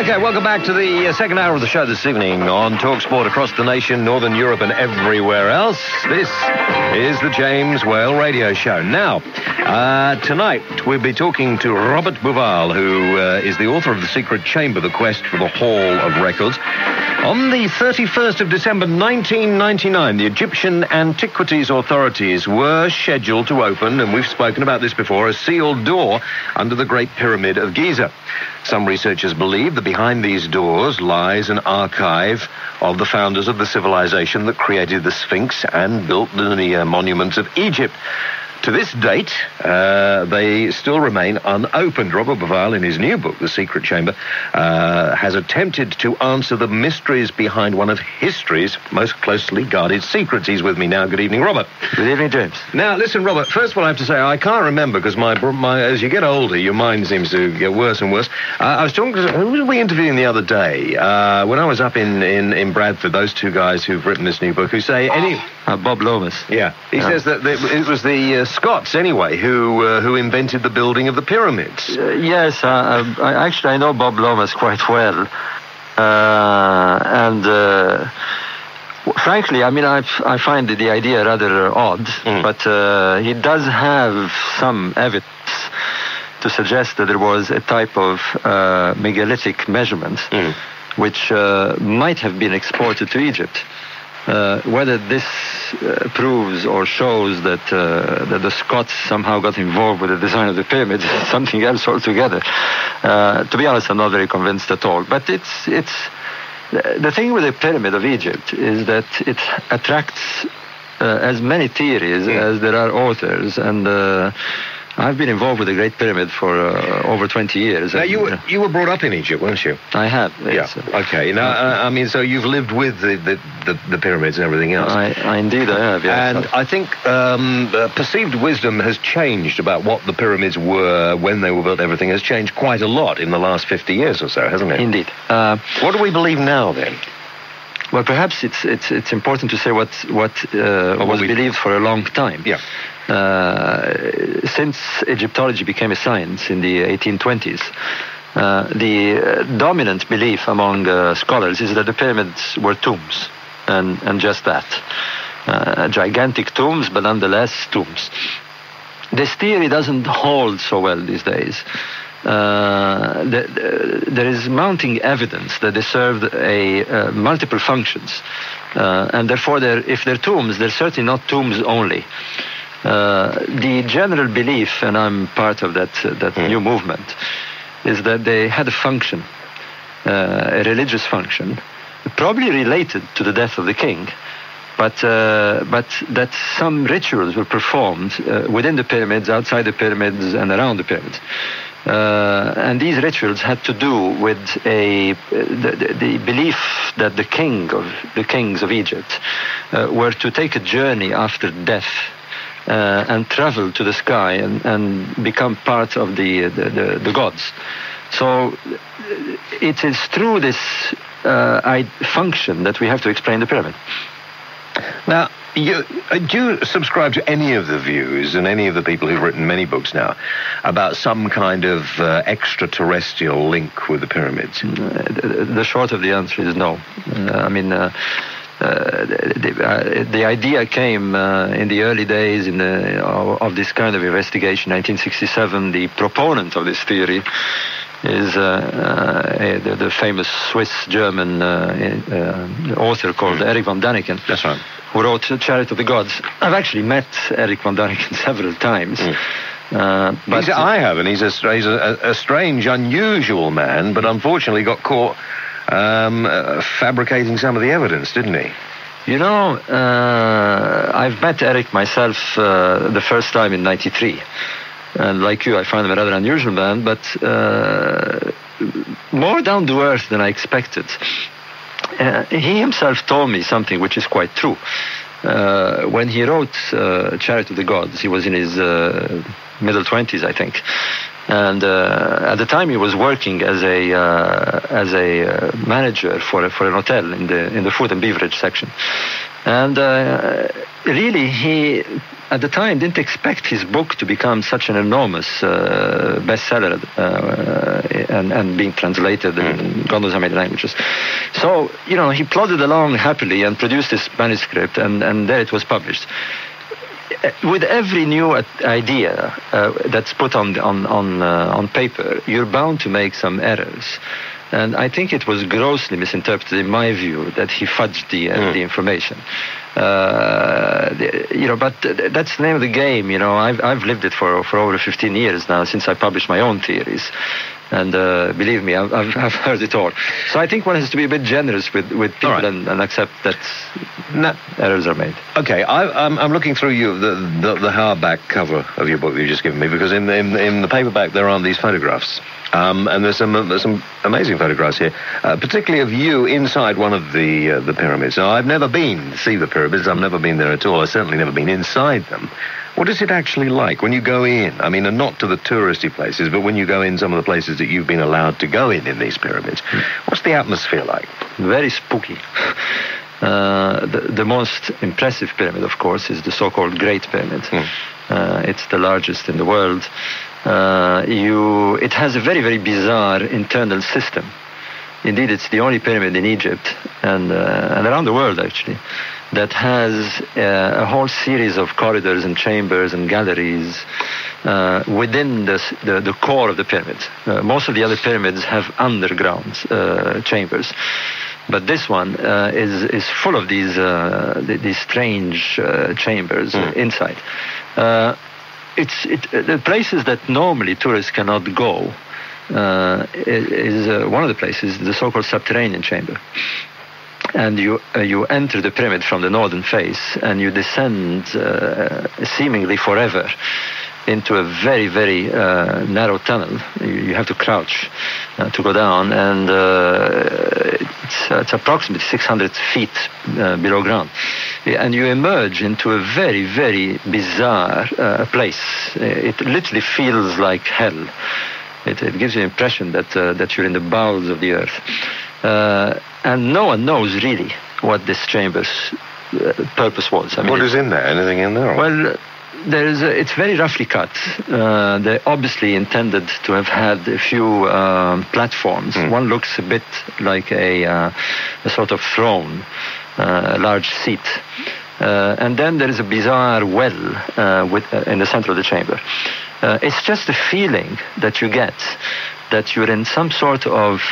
Okay, welcome back to the second hour of the show this evening on TalkSport across the nation, Northern Europe and everywhere else. This is the James Whale Radio Show. Now, tonight we'll be talking to Robert Bauval, who is the author of The Secret Chamber, The Quest for the Hall of Records. On the 31st of December 1999, the Egyptian Antiquities Authorities were scheduled to open, and we've spoken about this before, a sealed door under the Great Pyramid of Giza. Some researchers believe that behind these doors lies an archive of the founders of the civilization that created the Sphinx and built the monuments of Egypt. To this date, they still remain unopened. Robert Bauval, in his new book, The Secret Chamber, has attempted to answer the mysteries behind one of history's most closely guarded secrets. He's with me now. Good evening, Robert. Good evening, James. Now, listen, Robert, first of all, I have to say, I can't remember, because my as you get older, your mind seems to get worse and worse. I was talking to, who were we interviewing the other day? When I was up in Bradford, those two guys who've written this new book, who say Bob Lomas. Yeah. He says that it was the Scots, anyway, who invented the building of the pyramids. Yes, I know Bob Lomas quite well. Frankly, I mean, I find the idea rather odd, but he does have some evidence to suggest that there was a type of megalithic measurement which might have been exported to Egypt. Whether this proves or shows that the Scots somehow got involved with the design of the pyramids is something else altogether. To be honest, I'm not very convinced at all. But it's the thing with the Pyramid of Egypt is that it attracts as many theories as there are authors, and I've been involved with the Great Pyramid for over 20 years. Now, you were brought up in Egypt, weren't you? I have. Yes. Yeah. Okay. Now, I mean, so you've lived with the pyramids and everything else. Indeed, I have. Yes. And I think perceived wisdom has changed about what the pyramids were when they were built. Everything has changed quite a lot in the last 50 years or so, hasn't it? Indeed. What do we believe now, then? Well, perhaps it's important to say what was believed for a long time. Yeah. Since Egyptology became a science in the 1820s, the dominant belief among scholars is that the pyramids were tombs, and just that. Gigantic tombs, but nonetheless tombs. This theory doesn't hold so well these days. There is mounting evidence that they served multiple functions, and therefore, if they're tombs, they're certainly not tombs only. The general belief, and I'm part of that new movement, is that they had a function, a religious function, probably related to the death of the king, but that some rituals were performed within the pyramids, outside the pyramids, and around the pyramids. And these rituals had to do with the belief that the kings of Egypt were to take a journey after death and travel to the sky and become part of the gods. So it is through this function that we have to explain the pyramid. Now, do you subscribe to any of the views and any of the people who've written many books now about some kind of extraterrestrial link with the pyramids? The short of the answer is no. The idea came in the early days of this kind of investigation, 1967. The proponent of this theory is the famous Swiss-German author called Eric von Daniken. That's right. Who wrote Chariot of the Gods. I've actually met Eric von Daniken several times. But I have, and he's a strange, unusual man, but unfortunately got caught fabricating some of the evidence, didn't he? You know, I've met Eric myself the first time in '93. And like you, I find him a rather unusual man, but more down to earth than I expected. He himself told me something which is quite true. When he wrote Chariot of the Gods, he was in his middle 20s, I think. And at the time, he was working as a manager for an hotel in the food and beverage section. And really, he at the time, didn't expect his book to become such an enormous bestseller and being translated in God knows how many languages. So, he plodded along happily and produced this manuscript, and there it was published. With every new idea that's put on paper, you're bound to make some errors. And I think it was grossly misinterpreted, in my view, that he fudged the information. But that's the name of the game. I've lived it for over 15 years now, since I published my own theories. And believe me, I've heard it all. So I think one has to be a bit generous with people, right, and accept that errors are made. Okay, I'm looking through the hardback cover of your book that you've just given me, because in the paperback there aren't these photographs. And there's some amazing photographs here, particularly of you inside one of the pyramids. Now, I've never been to see the pyramids. I've never been there at all. I've certainly never been inside them. What is it actually like when you go in? I mean, and not to the touristy places, but when you go in some of the places that you've been allowed to go in these pyramids, what's the atmosphere like? Very spooky. The most impressive pyramid, of course, is the so-called Great Pyramid. It's the largest in the world. It has a very, very bizarre internal system. Indeed, it's the only pyramid in Egypt and around the world, actually, that has a whole series of corridors and chambers and galleries within the core of the pyramid. Most of the other pyramids have underground chambers, but this one is full of these strange chambers inside. The places that normally tourists cannot go is one of the places, the so-called subterranean chamber. And you enter the pyramid from the northern face, and you descend seemingly forever into a very, very narrow tunnel. You have to crouch to go down, and it's approximately 600 feet below ground. And you emerge into a very, very bizarre place. It literally feels like hell. It gives you the impression that you're in the bowels of the earth. And no one knows really what this chamber's purpose was. I mean, what is in there? Anything in there? Well, it's very roughly cut. They obviously intended to have had a few platforms. One looks a bit like a sort of throne, a large seat. And then there is a bizarre well in the center of the chamber. It's just a feeling that you get that you're in some sort of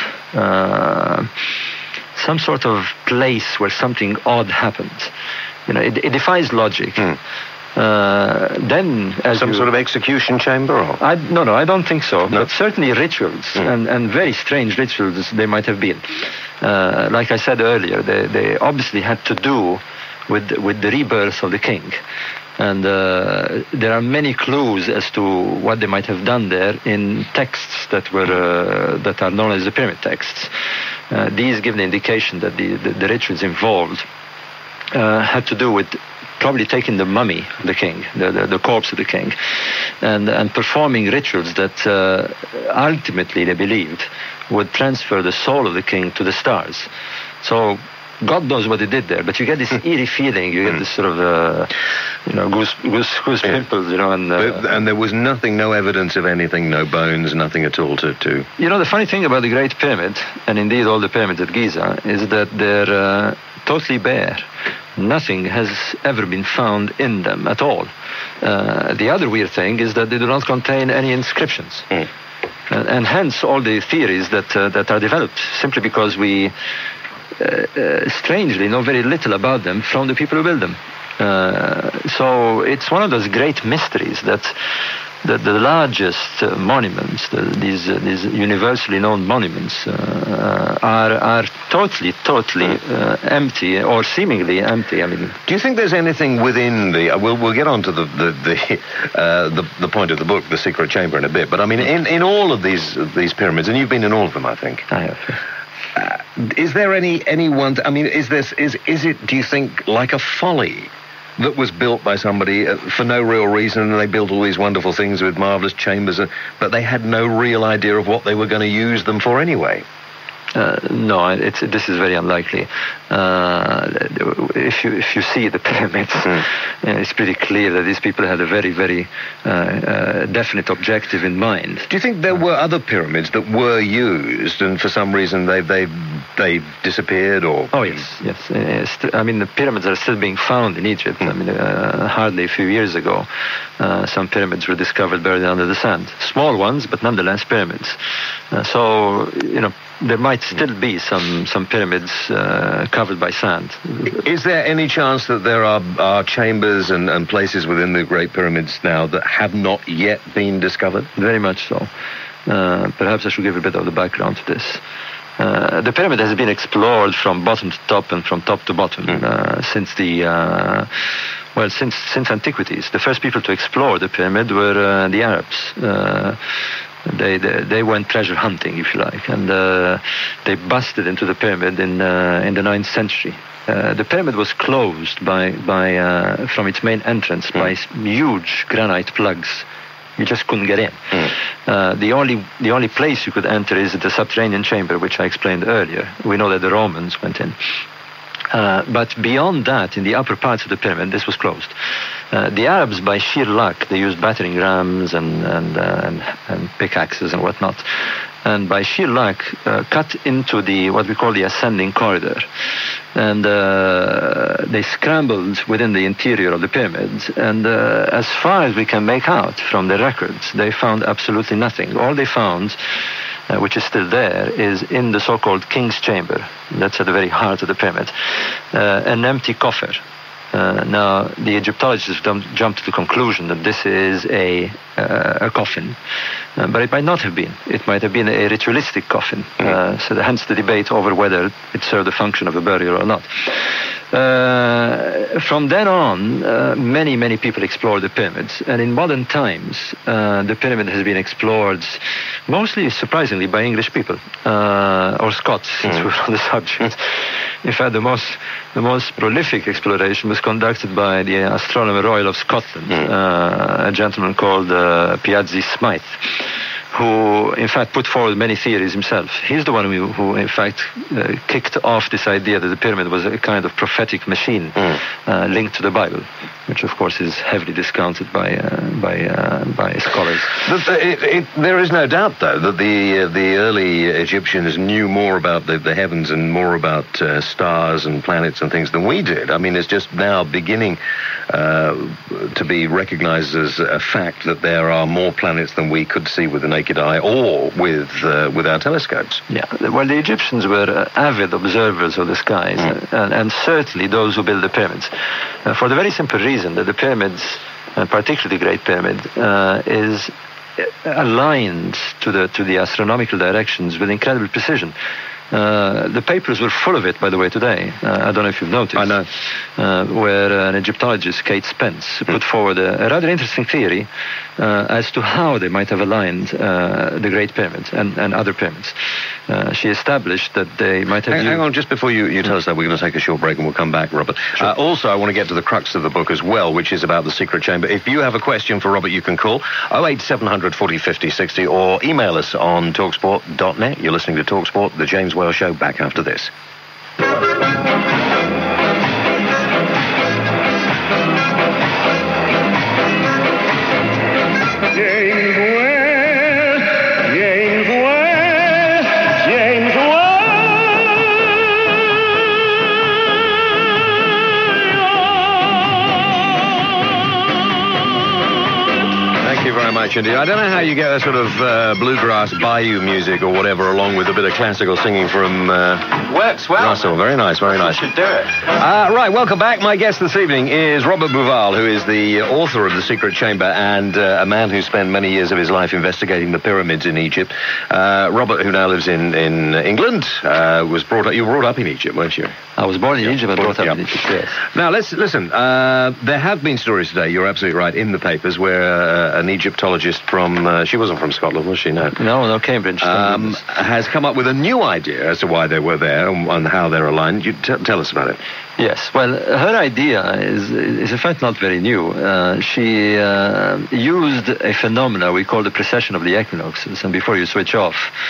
place where something odd happened. It defies logic. Then, some sort of execution chamber? Or? No, I don't think so. No? But certainly rituals, and very strange rituals they might have been. Like I said earlier, they obviously had to do with the rebirth of the king. And there are many clues as to what they might have done there in texts that are known as the pyramid texts. These give the indication that the rituals involved had to do with probably taking the mummy of the king, the corpse of the king, and performing rituals that ultimately they believed would transfer the soul of the king to the stars. So God knows what they did there, but you get this eerie feeling. You get this sort of, goose pimples, and there was nothing, no evidence of anything, no bones, nothing at all to. The funny thing about the Great Pyramid, and indeed all the pyramids at Giza, is that they're totally bare. Nothing has ever been found in them at all. The other weird thing is that they do not contain any inscriptions, and hence all the theories that are developed simply because we. Strangely know very little about them from the people who build them. So it's one of those great mysteries that the largest monuments, these universally known monuments, are totally empty or seemingly empty. I mean, do you think there's anything within the? We'll get on to the point of the book, The Secret Chamber, in a bit. But I mean, in all of these pyramids, and you've been in all of them, I think. I have. Is there anyone? I mean, is it? Do you think like a folly that was built by somebody for no real reason, and they built all these wonderful things with marvelous chambers, but they had no real idea of what they were going to use them for anyway? No, this is very unlikely. If you see the pyramids, it's pretty clear that these people had a very, very definite objective in mind. Do you think there were other pyramids that were used, and for some reason they disappeared? Or oh yes. I mean, the pyramids are still being found in Egypt. I mean, hardly a few years ago, some pyramids were discovered buried under the sand. Small ones, but nonetheless pyramids. So there might still be some pyramids covered by sand. Is there any chance that there are chambers and places within the Great Pyramids now that have not yet been discovered? Very much so. Perhaps I should give a bit of the background to this. The pyramid has been explored from bottom to top and from top to bottom since since antiquities. The first people to explore the pyramid were the Arabs. They went treasure hunting, if you like, and they busted into the pyramid in the 9th century. The pyramid was closed from its main entrance by huge granite plugs. You just couldn't get in. The only place you could enter is the subterranean chamber, which I explained earlier. We know that the Romans went in. But beyond that, in the upper parts of the pyramid, this was closed. The Arabs, by sheer luck, they used battering rams and pickaxes and whatnot. And by sheer luck, cut into what we call the ascending corridor. And they scrambled within the interior of the pyramids. And as far as we can make out from the records, they found absolutely nothing. All they found, which is still there, is in the so-called King's Chamber. That's at the very heart of the pyramid. An empty coffer. Now, the Egyptologists jumped to the conclusion that this is a coffin. But it might not have been. It might have been a ritualistic coffin. So hence the debate over whether it served the function of a burial or not. From then on, many, many people explored the pyramids. And in modern times, the pyramid has been explored mostly, surprisingly, by English people or Scots, since we're on the subject. In fact, the most prolific exploration was conducted by the Astronomer Royal of Scotland, a gentleman called Piazzi Smythe, who, in fact, put forward many theories himself. He's the one who in fact, kicked off this idea that the pyramid was a kind of prophetic machine linked to the Bible, which, of course, is heavily discounted by scholars. There is no doubt, though, that the early Egyptians knew more about the heavens and more about stars and planets and things than we did. I mean, it's just now beginning to be recognized as a fact that there are more planets than we could see with the naked eye or with our telescopes. Yeah, well, the Egyptians were avid observers of the skies, and certainly those who built the pyramids, for the very simple reason that the pyramids, and particularly the Great Pyramid, is aligned to the astronomical directions with incredible precision. The papers were full of it, by the way, today. I don't know if you've noticed. I know. Where an Egyptologist, Kate Spence, put forward a rather interesting theory as to how they might have aligned the Great Pyramid and other pyramids. She established that they might have... Hang on, just before you tell us that, we're going to take a short break and we'll come back, Robert. Sure. Also, I want to get to the crux of the book as well, which is about the secret chamber. If you have a question for Robert, you can call 08700 40 50 60 or email us on talksport.net. You're listening to TalkSport, the James Whale Show, back after this. Indeed. I don't know how you get that sort of bluegrass bayou music or whatever along with a bit of classical singing from works well. Russell. Very nice, very nice. You should do it. Right, welcome back. My guest this evening is Robert Bauval, who is the author of The Secret Chamber and a man who spent many years of his life investigating the pyramids in Egypt. Robert, who now lives in England, was brought up. You were brought up in Egypt, weren't you? I was born in Egypt and brought up in Egypt, yes. Now, let's listen. There have been stories today, you're absolutely right, in the papers where an Egyptologist from, she wasn't from Scotland, was she? No, Cambridge. Has come up with a new idea as to why they were there and how they're aligned. You tell us about it. Yes, well, her idea is in fact not very new. She used a phenomena we call the precession of the equinoxes, and before you switch off,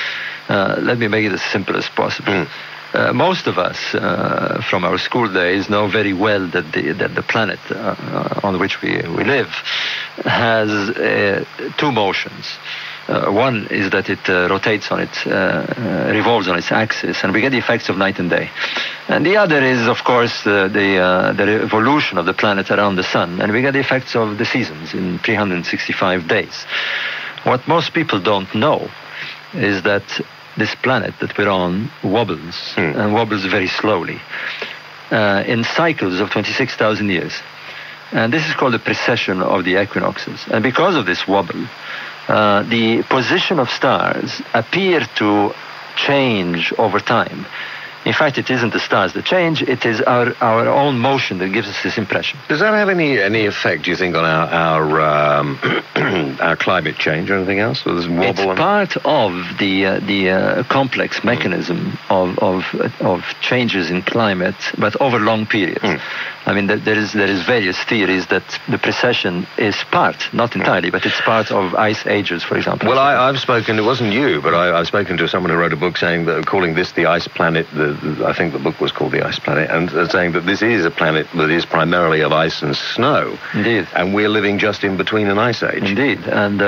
Let me make it as simple as possible. Most of us, from our school days, know very well that the planet on which we live has two motions. One is that it rotates on its, revolves on its axis, and we get the effects of night and day. And the other is, of course, the revolution of the planet around the sun, and we get the effects of the seasons in 365 days. What most people don't know is that this planet that we're on wobbles, and wobbles very slowly, in cycles of 26,000 years. And this is called the precession of the equinoxes. And because of this wobble, the position of stars appear to change over time. In fact, it isn't the stars that change, it is our own motion that gives us this impression. Does that have any effect, do you think, on our climate change or anything else? Or it's part of the complex mechanism of changes in climate, but over long periods. I mean, there is various theories that the precession is part, not entirely, but it's part of ice ages, for example. Well, I've spoken, it wasn't you, but I've spoken to someone who wrote a book saying that, calling this the ice planet, I think the book was called The Ice Planet, and saying that this is a planet that is primarily of ice and snow. Indeed. And we're living just in between an ice age. Indeed. And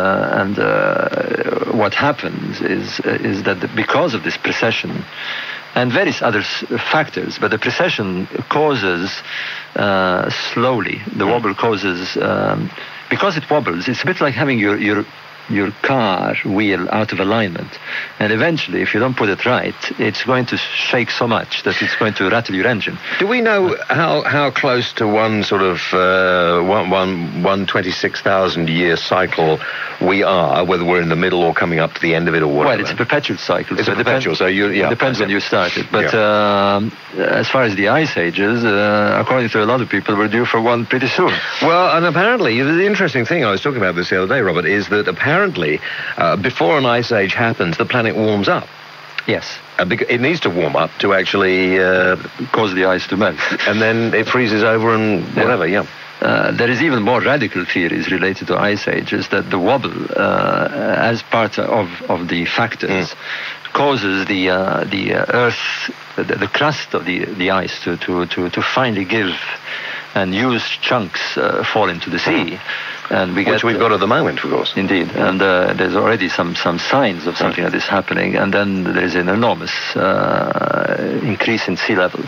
what happens is that because of this precession, and various other factors, but the precession causes slowly, the wobble causes, because it wobbles, it's a bit like having your car wheel out of alignment, and eventually, if you don't put it right, it's going to shake so much that it's going to rattle your engine. Do we know how close to one sort of one 26,000 year cycle we are, whether we're in the middle or coming up to the end of it or whatever? Well, it's a perpetual cycle. It's a perpetual, so it depends when you started. But as far as the ice ages, according to a lot of people, we're due for one pretty soon. Well, and apparently, the interesting thing, I was talking about this the other day, Robert, is that apparently before an ice age happens, the planet warms up. Yes. It needs to warm up to actually cause the ice to melt. And then it freezes over and whatever, there is even more radical theories related to ice ages, that the wobble, as part of the factors, causes the Earth, the crust of the ice to finally give, and used chunks fall into the sea. And which we've got at the moment, of course. Indeed, and there's already some signs of something like this happening, and then there's an enormous increase in sea level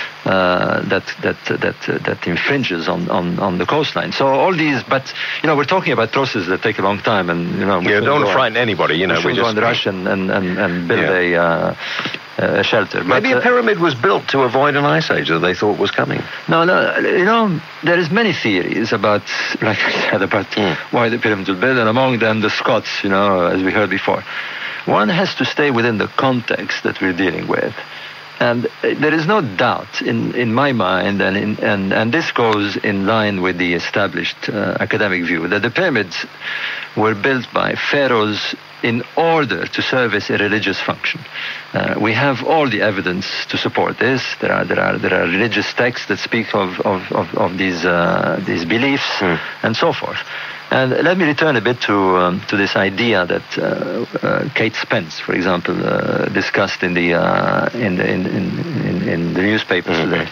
that infringes on the coastline. So all these, but we're talking about processes that take a long time, and don't frighten anybody. We just go in the rush and build a shelter. Maybe a pyramid was built to avoid an ice age that they thought was coming. No, there is many theories about, like I said, about why the pyramids were built, and among them the Scots, as we heard before. One has to stay within the context that we're dealing with. And there is no doubt in my mind, and this goes in line with the established academic view, that the pyramids were built by pharaohs in order to service a religious function. We have all the evidence to support this. There are religious texts that speak of these beliefs and so forth. And let me return a bit to this idea that Kate Spence, for example, discussed in the newspapers today.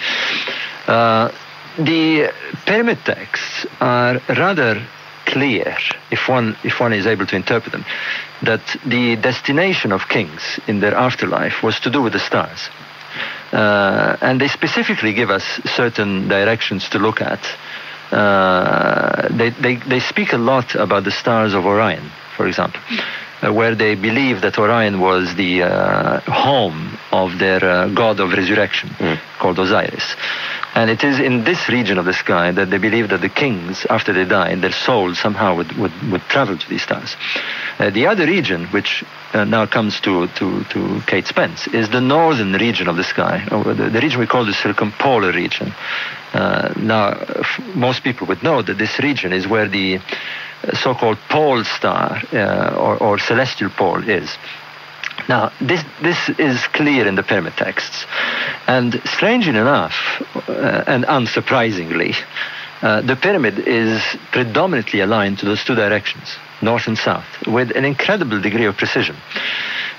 The pyramid texts are rather clear, if one is able to interpret them, that the destination of kings in their afterlife was to do with the stars. And they specifically give us certain directions to look at. They speak a lot about the stars of Orion, for example, where they believe that Orion was the home of their god of resurrection, called Osiris. And it is in this region of the sky that they believe that the kings, after they die, their souls somehow would travel to these stars. The other region, which now comes to Kate Spence, is the northern region of the sky, the region we call the circumpolar region. Now, most people would know that this region is where the so-called pole star or celestial pole is. Now, this is clear in the pyramid texts. And strangely enough, and unsurprisingly, the pyramid is predominantly aligned to those two directions, north and south, with an incredible degree of precision.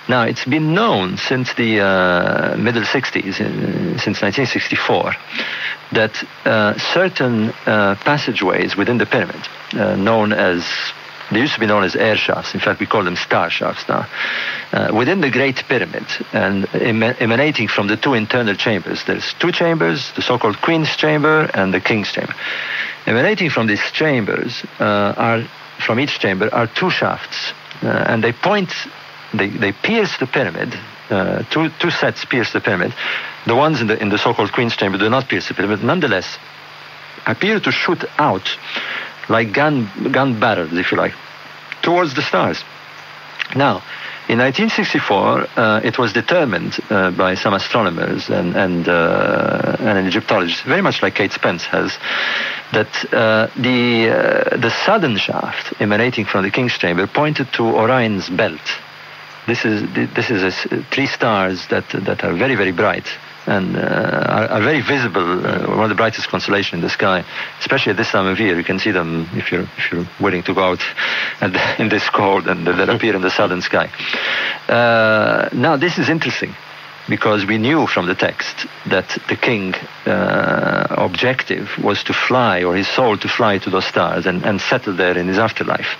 Now, it's been known since the middle 60s, since 1964, that certain passageways within the pyramid, they used to be known as air shafts. In fact, we call them star shafts now. Within the Great Pyramid, and emanating from the two internal chambers. There's two chambers, the so-called Queen's Chamber and the King's Chamber. Emanating from these chambers, from each chamber, are two shafts. And they pierce the pyramid. Two sets pierce the pyramid. The ones in the so-called Queen's Chamber do not pierce the pyramid. Nonetheless, appear to shoot out like gun barrels, if you like, towards the stars. Now, in 1964, it was determined by some astronomers and an Egyptologist, very much like Kate Spence has, that the southern shaft emanating from the King's Chamber pointed to Orion's belt. This is three stars that are very, very bright and are very visible, one of the brightest constellations in the sky, especially at this time of year. You can see them if you're willing to go out in this cold, and they appear in the southern sky. Now, this is interesting, because we knew from the text that the king objective was to fly, or his soul to fly to those stars and settle there in his afterlife.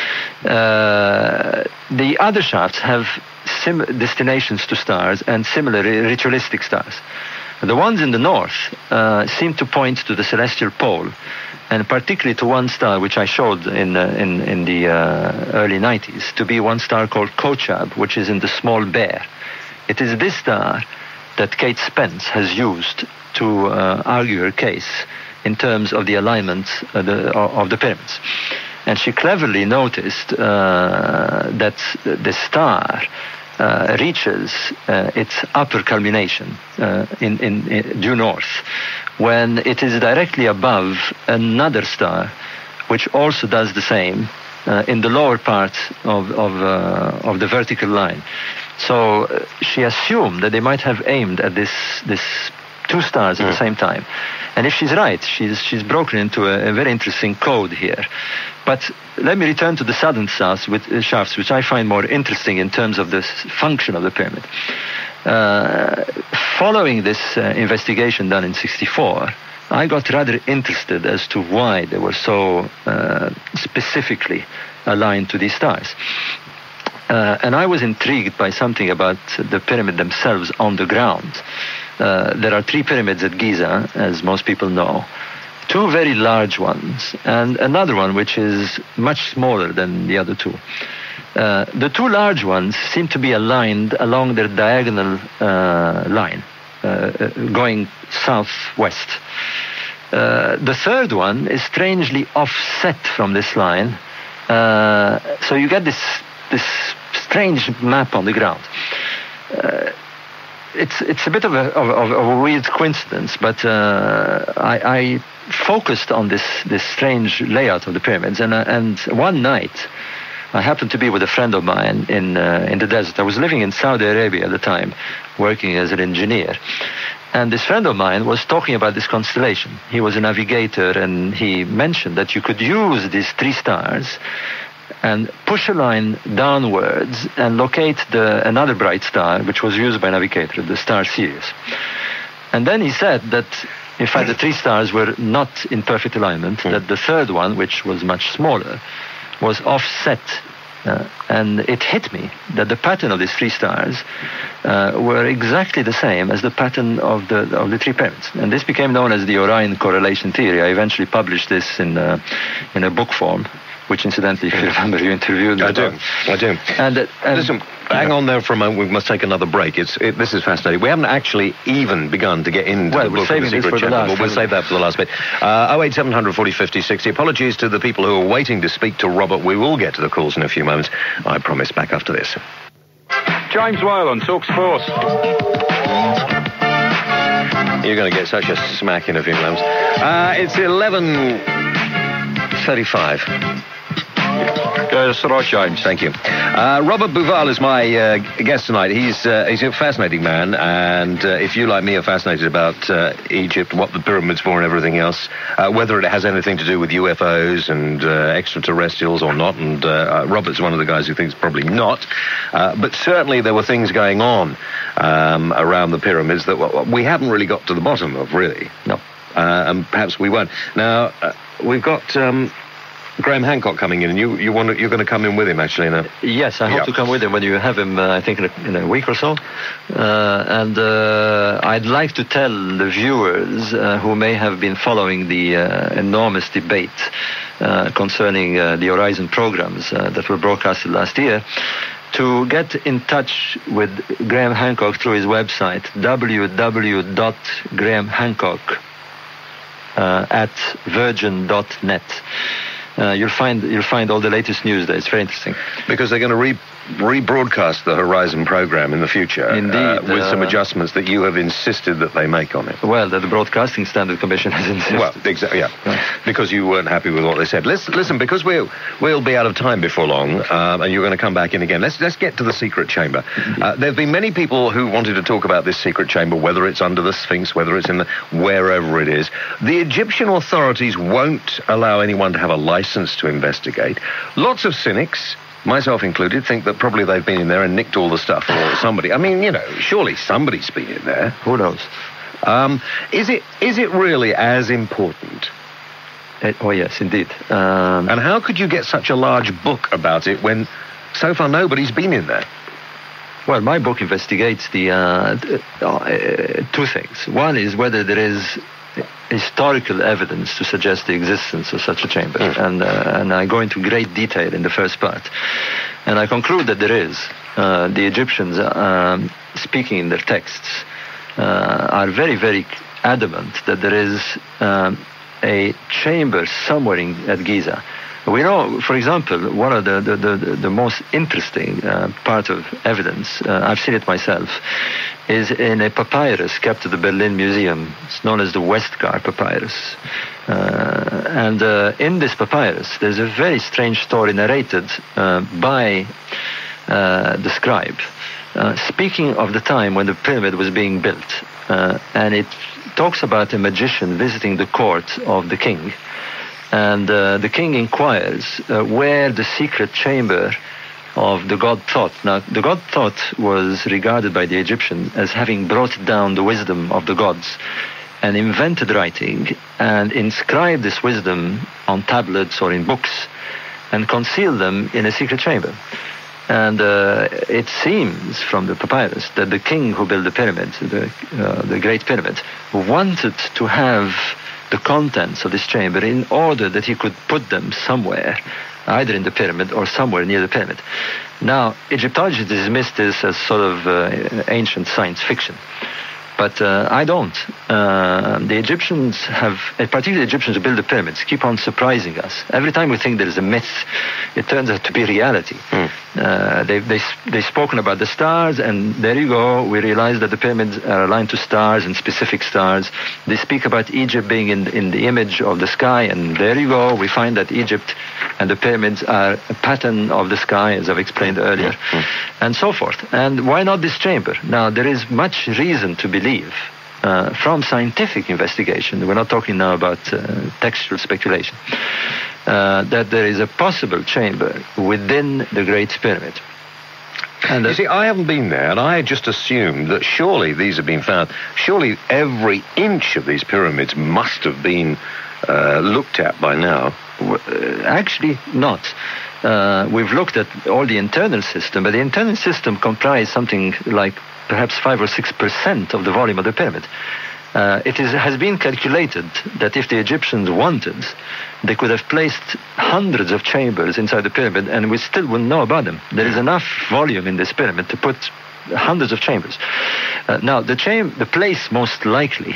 The other shafts have destinations to stars and similar ritualistic stars. The ones in the north seem to point to the celestial pole, and particularly to one star which I showed in the early 90s, to be one star called Kochab, which is in the Small Bear. It is this star that Kate Spence has used to argue her case in terms of the alignment of the pyramids. And she cleverly noticed that the star reaches its upper culmination in due north when it is directly above another star, which also does the same in the lower part of the vertical line. So she assumed that they might have aimed at this two stars at the same time. And if she's right, she's broken into a very interesting code here. But let me return to the southern shafts, which I find more interesting in terms of the function of the pyramid. Following this investigation done in '64, I got rather interested as to why they were so specifically aligned to these stars. And I was intrigued by something about the pyramid themselves on the ground. There are three pyramids at Giza, as most people know. Two very large ones, and another one which is much smaller than the other two. The two large ones seem to be aligned along their diagonal line, going southwest. The third one is strangely offset from this line, so you get this strange map on the ground. It's a bit of a weird coincidence, but I focused on this strange layout of the pyramids, and one night I happened to be with a friend of mine in the desert. I was living in Saudi Arabia at the time, working as an engineer. And this friend of mine was talking about this constellation. He was a navigator, and he mentioned that you could use these three stars and push a line downwards and locate another bright star, which was used by navigator, the star Sirius. And then he said that, in fact, the three stars were not in perfect alignment, that the third one, which was much smaller, was offset. And it hit me that the pattern of these three stars were exactly the same as the pattern of the three pyramids. And this became known as the Orion correlation theory. I eventually published this in a book form, which incidentally, if you remember, you interviewed me about. I do. And listen, hang on there for a moment. We must take another break. This is fascinating. We haven't actually even begun to get into the book of the Secret Chamber. We'll save that for the last bit. 08700 40 50 60. Apologies to the people who are waiting to speak to Robert. We will get to the calls in a few moments. I promise. Back after this. James Whale on Talk Sport. You're going to get such a smack in a few moments. It's 11:35. Good. That's right, James. Thank you. Robert Bouval is my guest tonight. He's a fascinating man, and if you, like me, are fascinated about Egypt, what the pyramids for and everything else, whether it has anything to do with UFOs and extraterrestrials or not, and Robert's one of the guys who thinks probably not, but certainly there were things going on around the pyramids that we haven't really got to the bottom of, really. No. And perhaps we won't. Now, we've got Graham Hancock coming in, and you're going to come in with him, actually. Yes, I hope to come with him when you have him, I think, in a week or so. And I'd like to tell the viewers who may have been following the enormous debate concerning the Horizon programs that were broadcasted last year, to get in touch with Graham Hancock through his website, www.grahamhancock at virgin.net. You'll find all the latest news there. It's very interesting. Because they're going to rebroadcast the Horizon program in the future. Indeed. With some adjustments that you have insisted that they make on it. Well, that the Broadcasting Standard Commission has insisted. Well, exactly, yeah. Because you weren't happy with what they said. Listen, because we'll be out of time before long, and you're going to come back in again. Let's get to the secret chamber. There have been many people who wanted to talk about this secret chamber, whether it's under the Sphinx, whether it's in wherever it is. The Egyptian authorities won't allow anyone to have a license to investigate. Lots of cynics, myself included, think that probably they've been in there and nicked all the stuff, or somebody. I mean, surely somebody's been in there. Who knows? Is it really as important? Oh, yes, indeed. And how could you get such a large book about it when so far nobody's been in there? Well, my book investigates the two things. One is whether there is historical evidence to suggest the existence of such a chamber, and I go into great detail in the first part, and I conclude that there is. The Egyptians, speaking in their texts, are very, very adamant that there is a chamber somewhere at Giza. We know, for example, one of the most interesting part of evidence, I've seen it myself, is in a papyrus kept at the Berlin Museum. It's known as the Westgar Papyrus. And in this papyrus, there's a very strange story narrated by the scribe, speaking of the time when the pyramid was being built. And it talks about a magician visiting the court of the king. And the king inquires where the secret chamber of the god Thoth. Now, the god Thoth was regarded by the Egyptian as having brought down the wisdom of the gods and invented writing and inscribed this wisdom on tablets or in books and concealed them in a secret chamber. And it seems from the papyrus that the king who built the pyramid, the Great Pyramid, wanted to have the contents of this chamber in order that he could put them somewhere, either in the pyramid or somewhere near the pyramid. Now, Egyptologists dismiss this as sort of ancient science fiction. But I don't. The Egyptians particularly the Egyptians who build the pyramids, keep on surprising us. Every time we think there is a myth, it turns out to be reality. They've spoken about the stars, and there you go. We realize that the pyramids are aligned to stars and specific stars. They speak about Egypt being in the image of the sky, and there you go. We find that Egypt and the pyramids are a pattern of the sky, as I've explained earlier, and so forth. And why not this chamber? Now, there is much reason to believe from scientific investigation, we're not talking now about textual speculation, that there is a possible chamber within the Great Pyramid. And you see, I haven't been there, and I just assumed that surely these have been found. Surely every inch of these pyramids must have been looked at by now. Actually, not. We've looked at all the internal system, but the internal system comprised something like perhaps 5 or 6% of the volume of the pyramid. Has been calculated that if the Egyptians wanted, they could have placed hundreds of chambers inside the pyramid, and we still wouldn't know about them. There is enough volume in this pyramid to put hundreds of chambers. Now, the place most likely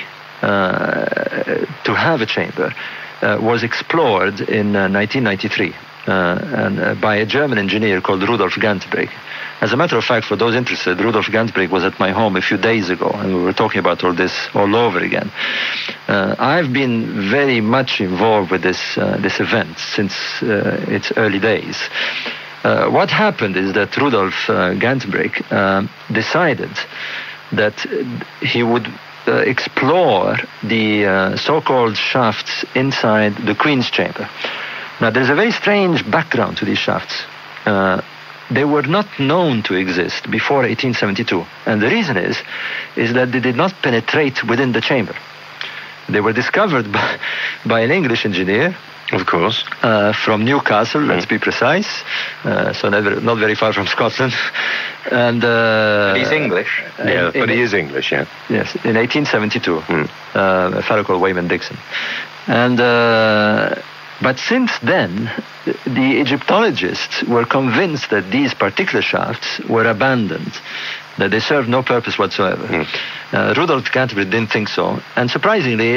to have a chamber was explored in 1993 and by a German engineer called Rudolf Ganzbreg. As a matter of fact, for those interested, Rudolf Ganzbreg was at my home a few days ago, and we were talking about all this all over again. I've been very much involved with this event since its early days. What happened is that Rudolf Gantenbrink decided that he would explore the so-called shafts inside the Queen's Chamber. Now, there's a very strange background to these shafts. They were not known to exist before 1872. And the reason is that they did not penetrate within the chamber. They were discovered by an English engineer, of course, from Newcastle, let's be precise, so not very far from Scotland. And he's English. Yeah, but he is English, yeah. Yes, in 1872, a fellow called Wayman Dixon. And but since then, the Egyptologists were convinced that these particular shafts were abandoned, that they served no purpose whatsoever. Rudolf Gantenbrink didn't think so. And surprisingly,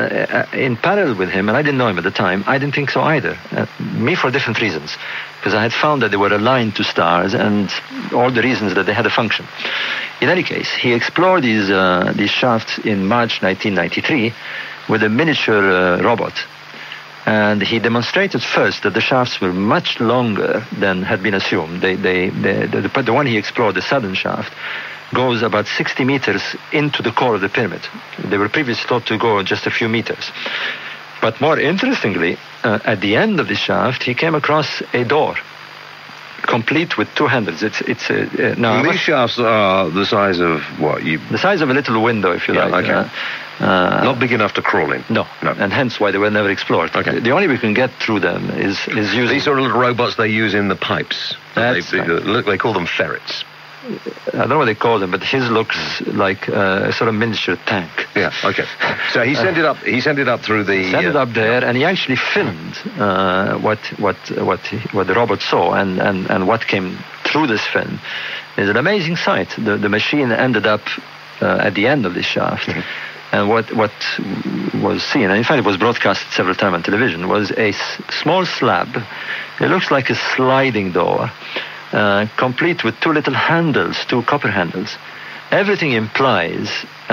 in parallel with him, and I didn't know him at the time, I didn't think so either. Me for different reasons. Because I had found that they were aligned to stars and all the reasons that they had a function. In any case, he explored these shafts in March 1993 with a miniature robot. And he demonstrated first that the shafts were much longer than had been assumed. The one he explored, the southern shaft, goes about 60 meters into the core of the pyramid. They were previously thought to go just a few meters. But more interestingly, at the end of the shaft, he came across a door, complete with two handles. Now these shafts are the size of what? The size of a little window, if you like. Okay. Not big enough to crawl in. No, and hence why they were never explored. Okay. The only way we can get through them is using... These are little robots they use in the pipes. They call them ferrets. I don't know what they call them, but his looks like a sort of miniature tank. Yeah, okay. So he sent it up. He sent it up through the. Sent it up there, and he actually filmed what the robot saw, and what came through this film is an amazing sight. The machine ended up at the end of this shaft. Mm-hmm. And what was seen, and in fact it was broadcast several times on television, was a small slab. It looks like a sliding door, complete with two little handles, two copper handles. Everything implies,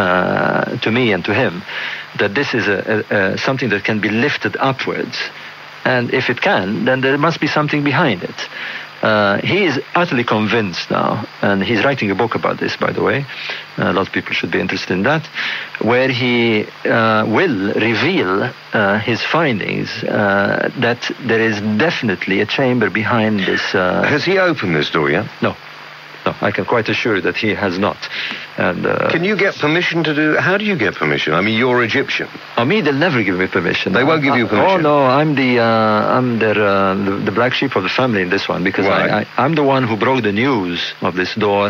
to me and to him, that this is something that can be lifted upwards. And if it can, then there must be something behind it. He is utterly convinced now, and he's writing a book about this, by the way. A lot of people should be interested in that, where he will reveal his findings, that there is definitely a chamber behind this. Has he opened this door yet? No, I can quite assure you that he has not. And can you get permission to do? How do you get permission? I mean, you're Egyptian. Me, they'll never give me permission. They won't give you permission. Oh no, I'm the black sheep of the family in this one, because I'm the one who broke the news of this door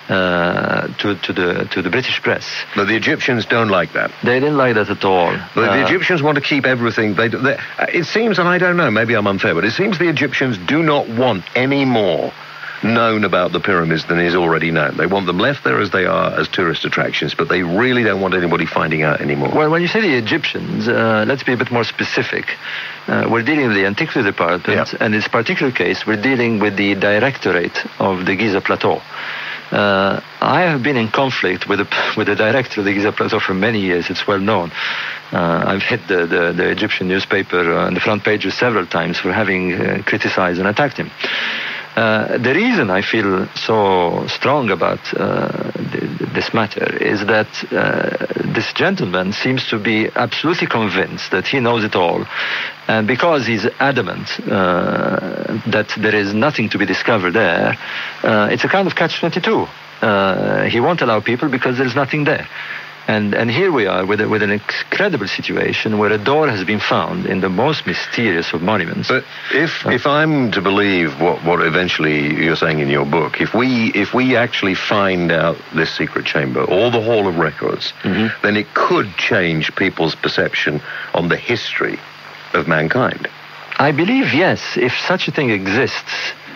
to the British press. But the Egyptians don't like that. They didn't like that at all. But the Egyptians want to keep everything. It seems, and I don't know, maybe I'm unfair, but it seems the Egyptians do not want any more known about the pyramids than is already known. They want them left there as they are, as tourist attractions, but they really don't want anybody finding out anymore. Well, when you say the Egyptians, let's be a bit more specific. We're dealing with the Antiquity Department, and in this particular case, we're dealing with the Directorate of the Giza Plateau. I have been in conflict with the director of the Giza Plateau for many years. It's well known. I've hit the Egyptian newspaper on the front pages several times for having criticized and attacked him. The reason I feel so strong about this matter is that this gentleman seems to be absolutely convinced that he knows it all. And because he's adamant that there is nothing to be discovered there, it's a kind of catch-22. He won't allow people because there's nothing there. And here we are with an incredible situation where a door has been found in the most mysterious of monuments. But if I'm to believe what eventually you're saying in your book, if we actually find out this secret chamber or the Hall of Records, then it could change people's perception on the history of mankind. I believe yes, if such a thing exists.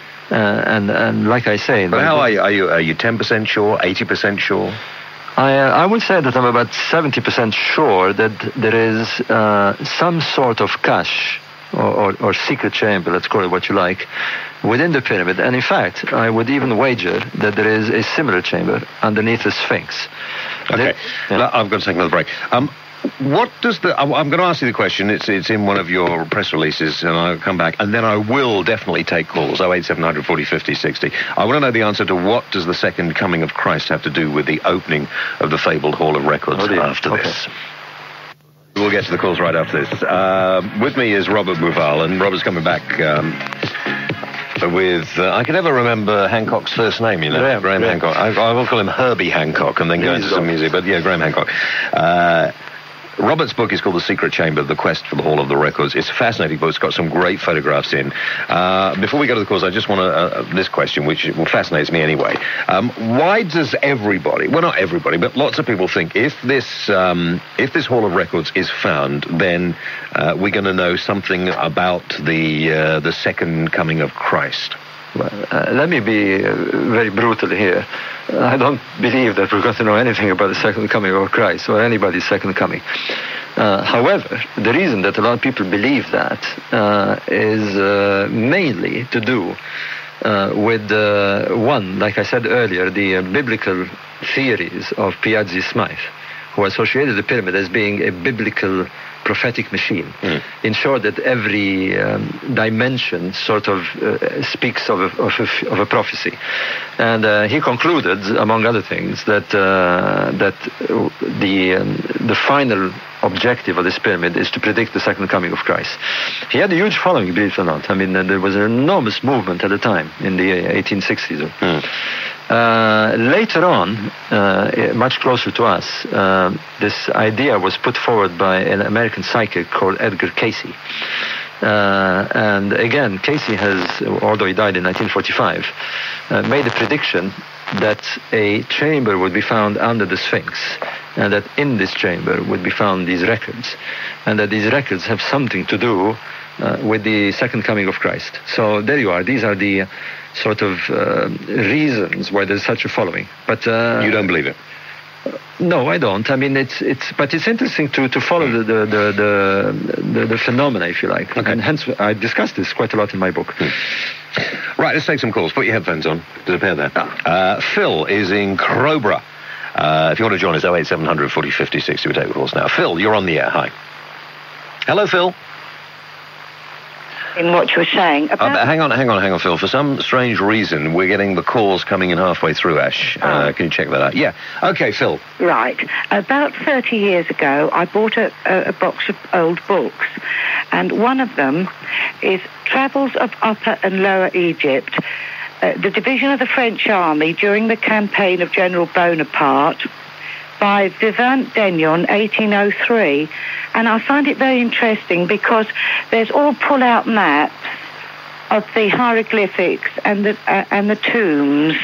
And like I say, but how are you 10% sure, 80% sure? I would say that I'm about 70% sure that there is some sort of cache or secret chamber, let's call it what you like, within the pyramid. And in fact, I would even wager that there is a similar chamber underneath the Sphinx. Okay, I've got to take another break. What does I'm going to ask you the question. It's in one of your press releases, and I'll come back, and then I will definitely take calls. 08700 40 50 60. I want to know the answer to what does the second coming of Christ have to do with the opening of the fabled Hall of Records after this. We'll get to the calls right after this. With me is Robert Bouval, and Robert's coming back with... I can never remember Hancock's first name, you know. Graham Hancock. I will call him Herbie Hancock and then go into some music, but yeah, Graham Hancock. Robert's book is called The Secret Chamber, The Quest for the Hall of the Records. It's a fascinating book. It's got some great photographs in. Before we go to the calls, I just want to... this question, which fascinates me anyway. Why does everybody... Well, not everybody, but lots of people think if this Hall of Records is found, then we're going to know something about the second coming of Christ. Well, let me be very brutal here. I don't believe that we're going to know anything about the second coming of Christ or anybody's second coming. However, the reason that a lot of people believe that is mainly to do with one, like I said earlier, the biblical theories of Piazzi Smythe, who associated the pyramid as being a biblical prophetic machine. In short, that every dimension sort of speaks of a prophecy. And he concluded, among other things, that the final objective of this pyramid is to predict the second coming of Christ. He had a huge following, believe it or not. I mean, there was an enormous movement at the time in the 1860s. Later on, much closer to us, this idea was put forward by an American psychic called Edgar Cayce. And again, Cayce has, although he died in 1945, made a prediction that a chamber would be found under the Sphinx, and that in this chamber would be found these records, and that these records have something to do with the second coming of Christ. So there you are. These are the sort of reasons why there's such a following. But you don't believe it? No, I don't. I mean, but it's interesting to follow the phenomena, if you like. Okay. And hence, I discussed this quite a lot in my book. Right, let's take some calls. Put your headphones on. There's a pair there. Phil is in Crowborough. If you want to join us, 08700 40 50 60. We take the calls now. Phil, you're on the air. Hi. Hello, Phil. In what you were saying about... hang on, Phil. For some strange reason, we're getting the calls coming in halfway through, Ash. Can you check that out? Yeah. Okay, Phil. Right. About 30 years ago, I bought a box of old books, and one of them is Travels of Upper and Lower Egypt, the division of the French army during the campaign of General Bonaparte, by Vivant Daignon, 1803. And I find it very interesting because there's all pull-out maps of the hieroglyphics and the tombs.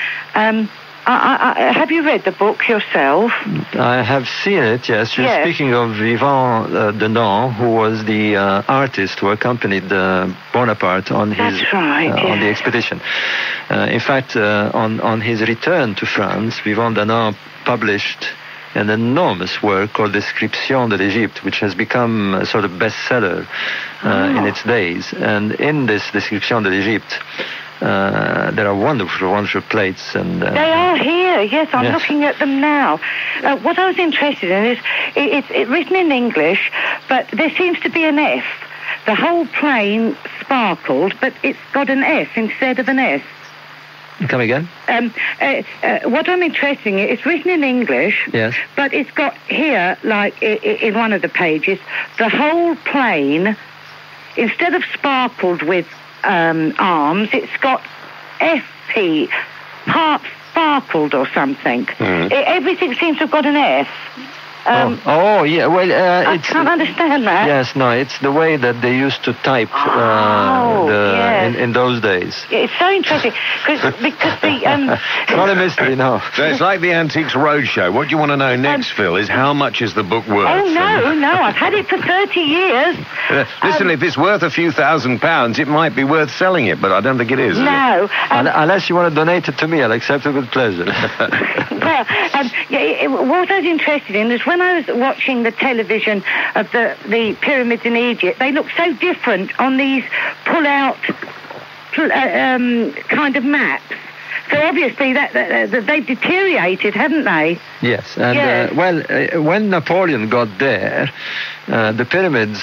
Have you read the book yourself? I have seen it, yes. You're speaking of Vivant Daignon, who was the artist who accompanied Bonaparte on his on the expedition. In fact, on his return to France, Vivant Daignon published an enormous work called Description de l'Égypte, which has become a sort of bestseller in its days. And in this Description de l'Égypte, there are wonderful plates. And they are here, yes, I'm looking at them now. What I was interested in is, it's written in English, but there seems to be an F. The whole plane sparkled, but it's got an S instead of an S. Come again? What I'm interested in, it's written in English, yes, but it's got here, like in one of the pages, the whole plane, instead of sparkled with arms, it's got FP, part sparkled or something. Everything seems to have got an F. Yeah. Well, I can't understand that. Yes, no, it's the way that they used to type in those days. It's so interesting because the it's not a mystery, no. So it's like the Antiques Roadshow. What you want to know next, Phil, is how much is the book worth? Oh no, I've had it for 30 years. Listen, if it's worth a few £1,000s, it might be worth selling it, but I don't think it is. No, unless you want to donate it to me, I'll accept it with pleasure. Well, what I was interested in is when I was watching the television of the pyramids in Egypt, they look so different on these pull-out kind of maps. So obviously that they deteriorated, haven't they? Yes, and when Napoleon got there, the pyramids,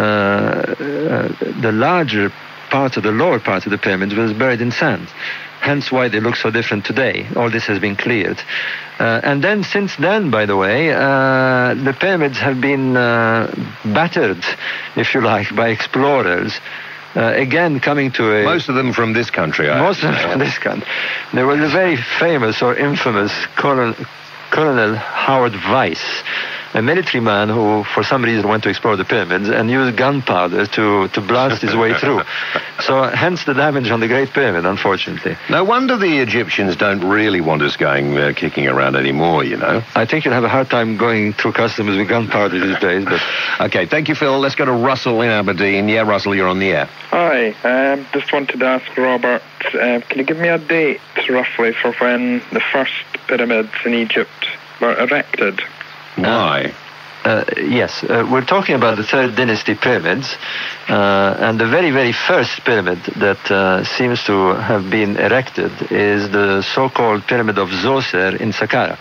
the larger part of the lower part of the pyramids was buried in sand. Hence why they look so different today. All this has been cleared. And then since then, by the way, the pyramids have been battered, if you like, by explorers. Again, coming to a... Most of them from this country. Most of them from this country. There was a very famous or infamous Colonel Howard Weiss, a military man who, for some reason, went to explore the pyramids and used gunpowder to blast his way through. So, hence the damage on the Great Pyramid, unfortunately. No wonder the Egyptians don't really want us going kicking around anymore, you know. I think you'll have a hard time going through customs with gunpowder these days, but... Okay, thank you, Phil. Let's go to Russell in Aberdeen. Yeah, Russell, you're on the air. Hi, just wanted to ask Robert, can you give me a date, roughly, for when the first pyramids in Egypt were erected? Why? Yes, we're talking about the Third Dynasty pyramids, and the very, very first pyramid that seems to have been erected is the so-called Pyramid of Zoser in Saqqara.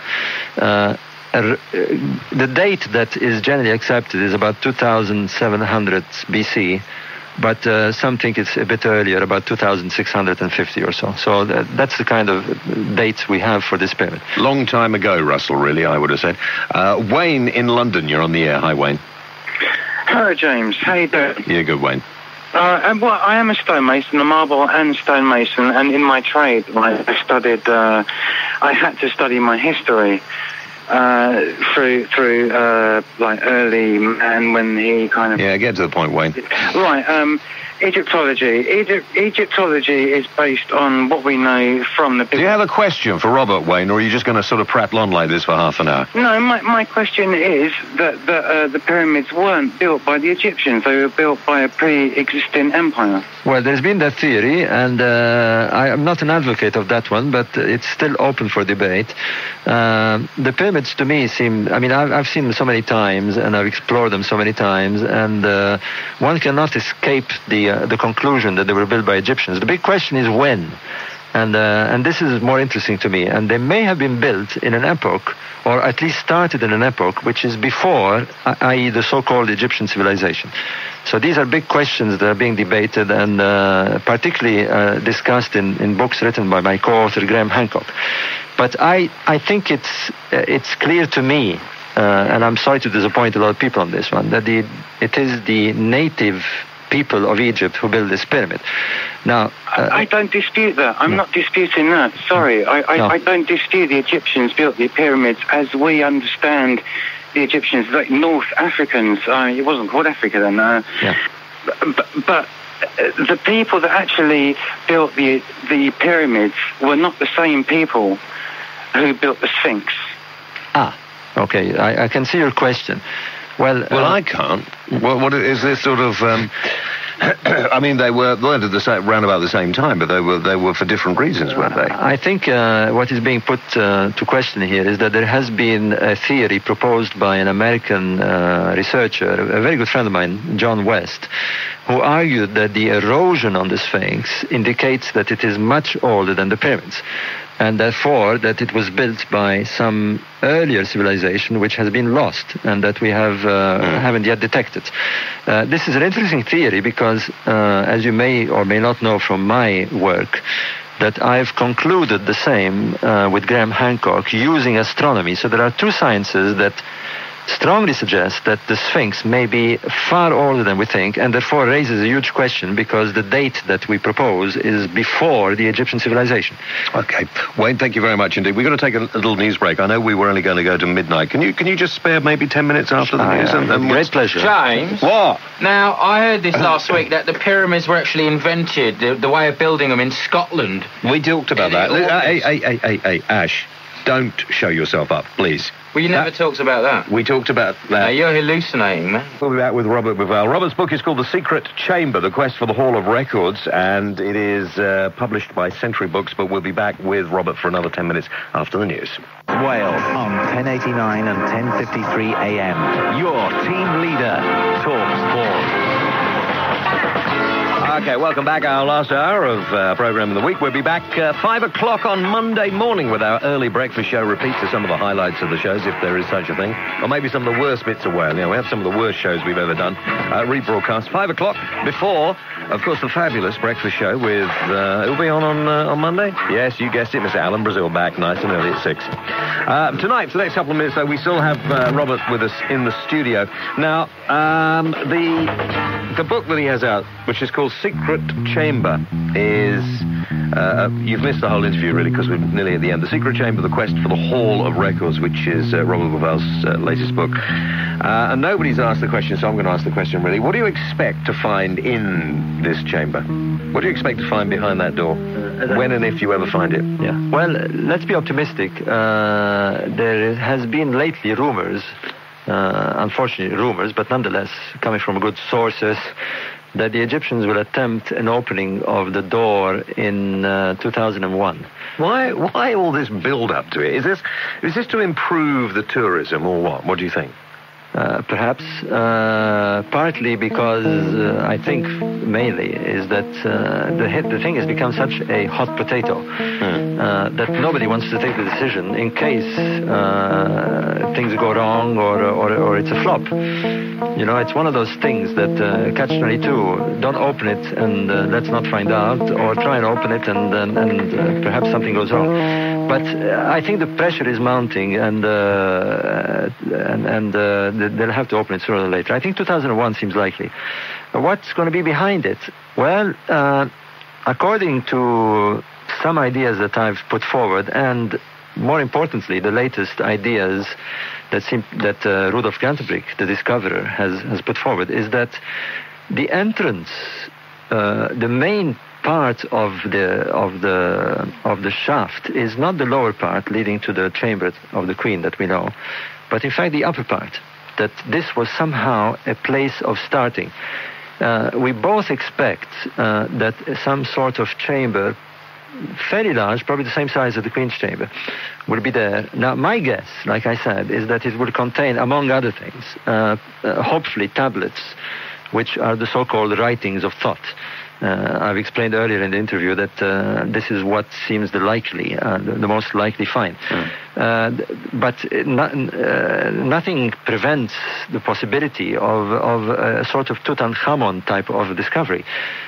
The date that is generally accepted is about 2700 BC, but some think it's a bit earlier, about 2650 or so. So that's the kind of dates we have for this pyramid. Long time ago, Russell, really, I would have said. Wayne in London, you're on the air. Hi, Wayne. Hello, James. How you doing? Yeah, good, Wayne. Well, I am a stonemason, a marble and stonemason, and in my trade, I studied. I had to study my history through like early man when he kind of... Yeah, get to the point, Wayne. Right. Egyptology. Egyptology is based on what we know from the... Do you have a question for Robert, Wayne, or are you just going to sort of prattle on like this for half an hour? No, my question is that the pyramids weren't built by the Egyptians. They were built by a pre-existing empire. Well, there's been that theory, and I am not an advocate of that one, but it's still open for debate. The pyramids, to me, seem... I mean, I've seen them so many times, and I've explored them so many times, and one cannot escape the conclusion that they were built by Egyptians. The big question is when. And this is more interesting to me. And they may have been built in an epoch, or at least started in an epoch, which is before, i.e. the so-called Egyptian civilization. So these are big questions that are being debated and particularly discussed in books written by my co-author Graham Hancock. But I think it's clear to me, and I'm sorry to disappoint a lot of people on this one, that it is the native people of Egypt who built this pyramid. Now, I don't dispute that. I'm not disputing that. Sorry, I don't dispute the Egyptians built the pyramids as we understand the Egyptians, like North Africans. It wasn't called Africa then. But the people that actually built the pyramids were not the same people who built the Sphinx. Okay. I can see your question. Well, I can't. What is this sort of... I mean, they were around about the same time, but they were for different reasons, weren't they? I think what is being put to question here is that there has been a theory proposed by an American researcher, a very good friend of mine, John West, who argued that the erosion on the Sphinx indicates that it is much older than the pyramids, and therefore that it was built by some earlier civilization which has been lost and that we haven't yet detected. This is an interesting theory because, as you may or may not know from my work, that I've concluded the same with Graham Hancock using astronomy. So there are two sciences that strongly suggest that the Sphinx may be far older than we think, and therefore raises a huge question because the date that we propose is before the Egyptian civilization. Okay. Wayne, thank you very much indeed. We're going to take a little news break. I know we were only going to go to midnight. Can you just spare maybe 10 minutes after the news? Great pleasure. James? What? Now, I heard this last week that the pyramids were actually invented, the way of building them in Scotland. We talked about that. Hey, Ash, don't show yourself up, please. Well, you never talked about that. We talked about that. Now, you're hallucinating, man. We'll be back with Robert Bauval. Robert's book is called The Secret Chamber, The Quest for the Hall of Records, and it is published by Century Books, but we'll be back with Robert for another 10 minutes after the news. Wales on 1089 and 10:53 a.m. Your team leader, Talk Sport. Okay, welcome back. Our last hour of program of the week. We'll be back 5 o'clock on Monday morning with our early breakfast show. Repeats of some of the highlights of the shows, if there is such a thing. Or maybe some of the worst bits of Whale. You know, we have some of the worst shows we've ever done. Rebroadcast 5 o'clock before, of course, the fabulous breakfast show with... it'll be on Monday? Yes, you guessed it. Mr. Alan Brazil back nice and early at 6. Tonight, for the next couple of minutes, though, we still have Robert with us in the studio. Now, the book that he has out, which is called Secret Chamber, is... you've missed the whole interview, really, because we're nearly at the end. The Secret Chamber, The Quest for the Hall of Records, which is Robert Bauval's latest book. And nobody's asked the question, so I'm going to ask the question, really. What do you expect to find in this chamber? What do you expect to find behind that door? When and if you ever find it? Yeah. Well, let's be optimistic. There has been lately rumors, unfortunately rumors, but nonetheless coming from good sources, that the Egyptians will attempt an opening of the door in 2001. Why all this build-up to it? Is this to improve the tourism or what? What do you think? Perhaps partly because I think mainly is that the thing has become such a hot potato that nobody wants to take the decision in case things go wrong or it's a flop. You know, it's one of those things that catch-22, don't open it and let's not find out, or try and open it and perhaps something goes wrong. But I think the pressure is mounting, and they'll have to open it sooner or later. I think 2001 seems likely. What's going to be behind it? Well, according to some ideas that I've put forward, and more importantly, the latest ideas that Rudolf Gantenbrink, the discoverer, has put forward, is that the entrance, the main part of the shaft is not the lower part leading to the chamber of the Queen that we know, but in fact the upper part. That this was somehow a place of starting. We both expect that some sort of chamber, fairly large, probably the same size as the Queen's chamber, will be there. Now, my guess, like I said, is that it will contain, among other things, hopefully tablets, which are the so-called writings of thought. I've explained earlier in the interview that this is what seems the most likely find. But nothing prevents the possibility of a sort of Tutankhamun type of discovery.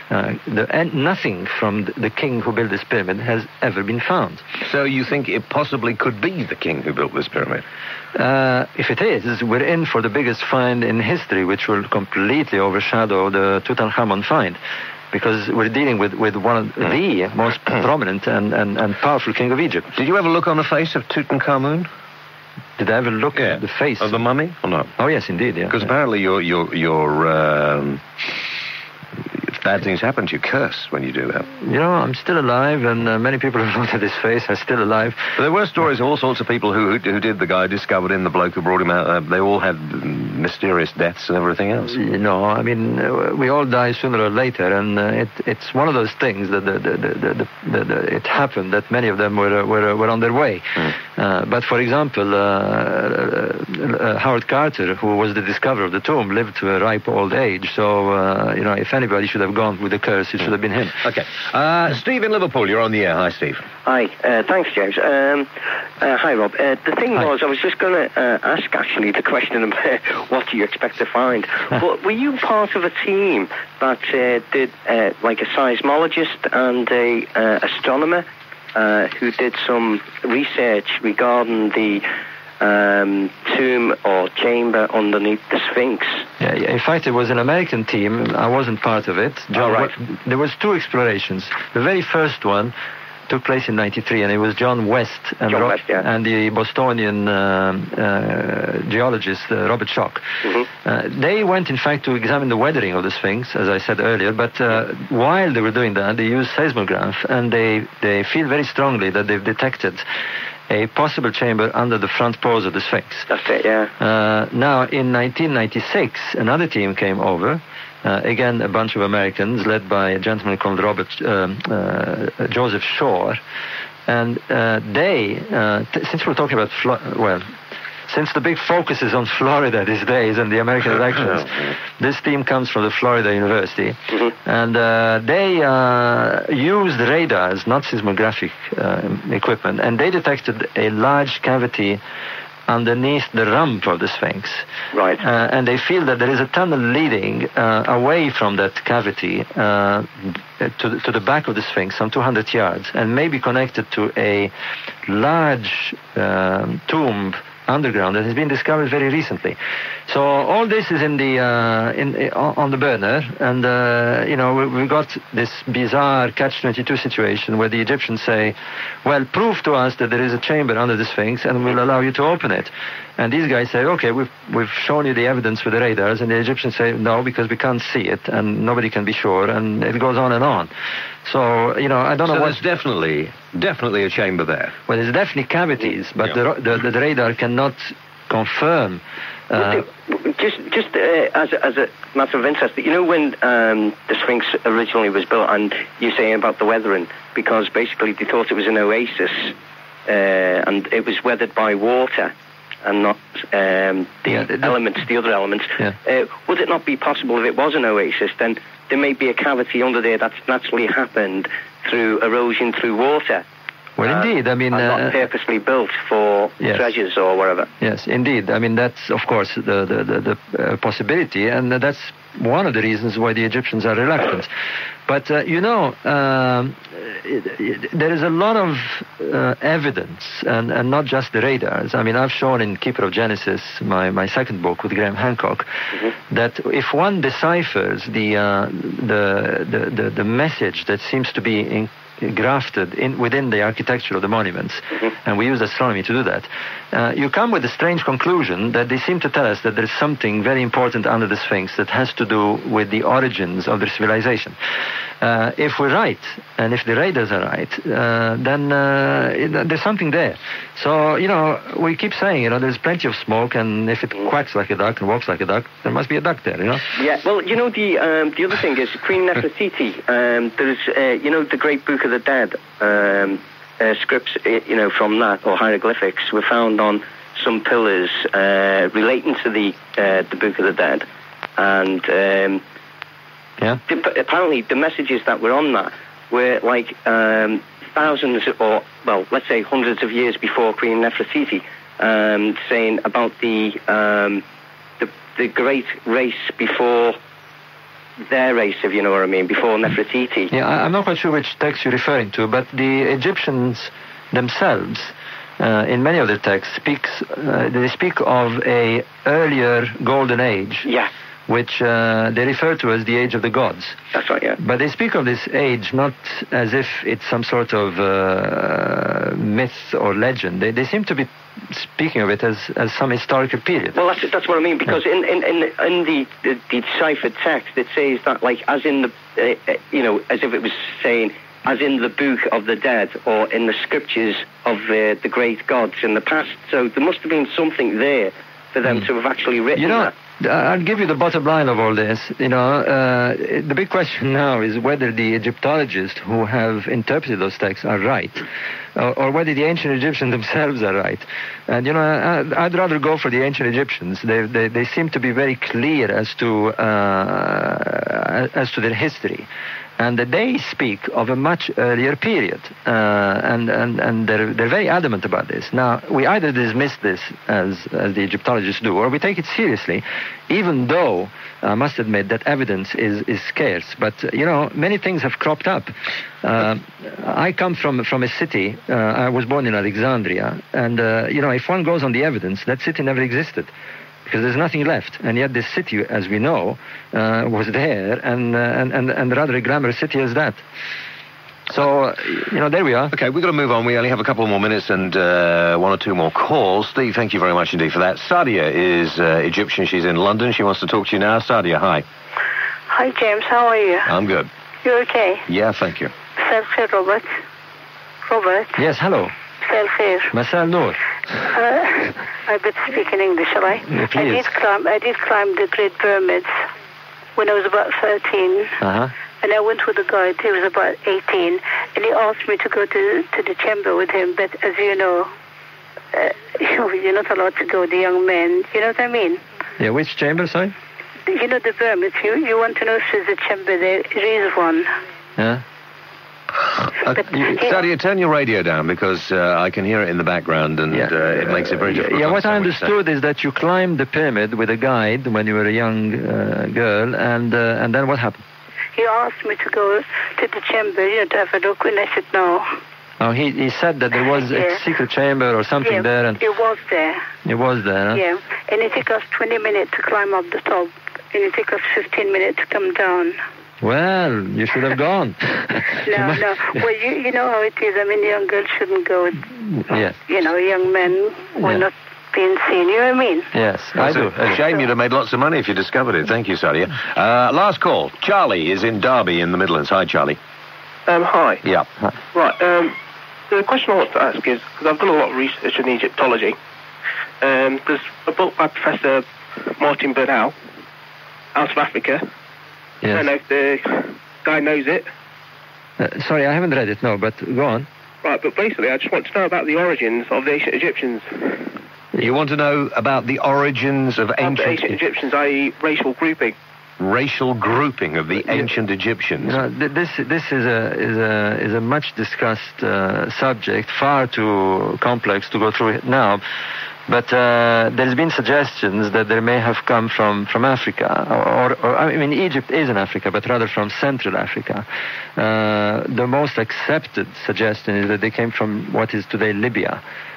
Nothing from the king who built this pyramid has ever been found. So you think it possibly could be the king who built this pyramid? If it is, we're in for the biggest find in history, which will completely overshadow the Tutankhamun find. Because we're dealing with one of the most prominent and powerful king of Egypt. Did you ever look on the face of Tutankhamun? Did I ever look at the face of the mummy or not? Oh yes, indeed. Yeah. Because apparently your bad things happen to you. Curse when you do that. You know, I'm still alive, and many people have looked at his face. I'm still alive. But there were stories of all sorts of people who did the guy discovered him, the bloke who brought him out. They all had mysterious deaths and everything else. You know, I mean, we all die sooner or later, and it's one of those things that it happened that many of them were on their way. But for example, Howard Carter, who was the discoverer of the tomb, lived to a ripe old age. So you know, if anybody should have gone with the curse, it should have been him. Okay. Steve in Liverpool, you're on the air. Hi, Steve. Hi. Thanks, James. Hi, Rob. The thing was, I was just going to ask, actually, the question about what do you expect to find. But were you part of a team that did, like a seismologist and a astronomer who did some research regarding the tomb or chamber underneath the Sphinx? Yeah, in fact, it was an American team. I wasn't part of it. There was two explorations. The very first one took place in '93, and it was John West and the Bostonian geologist Robert Schoch. They went, in fact, to examine the weathering of the Sphinx, as I said earlier, but while they were doing that, they used seismograph, and they feel very strongly that they've detected a possible chamber under the front paws of the Sphinx. That's it, yeah. Now, in 1996, another team came over, again, a bunch of Americans, led by a gentleman called Joseph Shore, and they, since we're talking about, since the big focus is on Florida these days and the American elections, this team comes from the Florida University, and they used radars, not seismographic equipment, and they detected a large cavity underneath the rump of the Sphinx. Right. And they feel that there is a tunnel leading away from that cavity to the back of the Sphinx, some 200 yards, and may be connected to a large tomb underground that has been discovered very recently. So all this is on the burner, and we got this bizarre catch-22 situation where the Egyptians say, well, prove to us that there is a chamber under the Sphinx and we'll allow you to open it. And these guys say, okay, we've shown you the evidence with the radars, and the Egyptians say, no, because we can't see it and nobody can be sure, and it goes on and on. So, I don't know what... So there's definitely a chamber there. Well, there's definitely cavities, but the radar cannot confirm... Just as a matter of interest, when the Sphinx originally was built, and you're saying about the weathering, because basically they thought it was an oasis, and it was weathered by water and not the other elements. Yeah. Would it not be possible, if it was an oasis, then there may be a cavity under there that's naturally happened through erosion through water? Well, indeed, and not purposely built for treasures or whatever. Yes, indeed. I mean, that's, of course, the possibility, and that's one of the reasons why the Egyptians are reluctant. But, there is a lot of evidence, and not just the radars. I mean, I've shown in Keeper of Genesis, my second book with Graham Hancock, that if one deciphers the message that seems to be grafted within the architecture of the monuments, and we use astronomy to do that, you come with a strange conclusion that they seem to tell us that there's something very important under the Sphinx that has to do with the origins of their civilization. If we're right, and if the radars are right, then there's something there. So, we keep saying, there's plenty of smoke, and if it quacks like a duck and walks like a duck, there must be a duck there, Yeah, well, the other thing is Queen Nefertiti. There's, the great Book of the Dead scripts, from that, or hieroglyphics, were found on some pillars relating to the Book of the Dead. And apparently the messages that were on that were like thousands, or, well, let's say hundreds of years before Queen Nefertiti, saying about the great race before their race, if you know what I mean, before Nefertiti. Yeah, I'm not quite sure which text you're referring to, but the Egyptians themselves, in many of their texts, they speak of a earlier golden age. Yeah. Which they refer to as the age of the gods. That's right, yeah. But they speak of this age not as if it's some sort of myth or legend. They seem to be speaking of it as some historical period. Well, that's what I mean, because in the deciphered text, it says that, like, as in the, as if it was saying, as in the Book of the Dead, or in the scriptures of the great gods in the past. So there must have been something there for them to have actually written that. I'll give you the bottom line of all this. The big question now is whether the Egyptologists who have interpreted those texts are right, or whether the ancient Egyptians themselves are right. And I'd rather go for the ancient Egyptians. They seem to be very clear as to their history, and they speak of a much earlier period, and they're very adamant about this. Now, we either dismiss this as the Egyptologists do, or we take it seriously, even though I must admit that evidence is scarce. But many things have cropped up. I come from a city. I was born in Alexandria, and if one goes on the evidence, that city never existed, because there's nothing left. And yet this city, as we know, was there, and rather a glamorous city as that. So, there we are. Okay, we've got to move on. We only have a couple more minutes and one or two more calls. Steve, thank you very much indeed for that. Sadia is Egyptian. She's in London. She wants to talk to you now. Sadia, hi. Hi, James. How are you? I'm good. You okay? Yeah, thank you. Self-care, Robert. Robert? Yes, hello. Self-care. Masal Noor. I better speak in English, shall I? Yeah, please. I did climb the Great Pyramids when I was about 13. Uh-huh. And I went with a guide. He was about 18. And he asked me to go to the chamber with him. But as you know, you're not allowed to go, the young men. You know what I mean? Yeah, which chamber, sorry? You know the pyramids. You want to know if there's a chamber there. There is one. Yeah. Sadia, turn your radio down because I can hear it in the background and it makes it very difficult. Yeah, what I understood is that you climbed the pyramid with a guide when you were a young girl, and then what happened? He asked me to go to the chamber, to have a look, and I said no. Oh, he said that there was a secret chamber or something there. And it was there. It was there, huh? Yeah, and it took us 20 minutes to climb up the top, and it took us 15 minutes to come down. Well, you should have gone. No. Well, you know how it is. I mean, young girls shouldn't go. Yes. Young men were not being seen. You know what I mean? Yes, I do. A shame you'd have made lots of money if you discovered it. Thank you, Sadia. Last call. Charlie is in Derby in the Midlands. Hi, Charlie. Hi. Yeah. Right. The question I want to ask is, because I've done a lot of research in Egyptology, there's a book by Professor Martin Bernal, out of Africa. Yes. I don't know if the guy knows it. Sorry, I haven't read it, no, but go on. Right, but basically I just want to know about the origins of the ancient Egyptians. You want to know about the origins of ancient Egyptians, i.e. racial grouping. Racial grouping of the ancient Egyptians. This is a much discussed subject, far too complex to go through it now. But there's been suggestions that they may have come from Africa, or I mean, Egypt is in Africa, but rather from Central Africa. The most accepted suggestion is that they came from what is today Libya.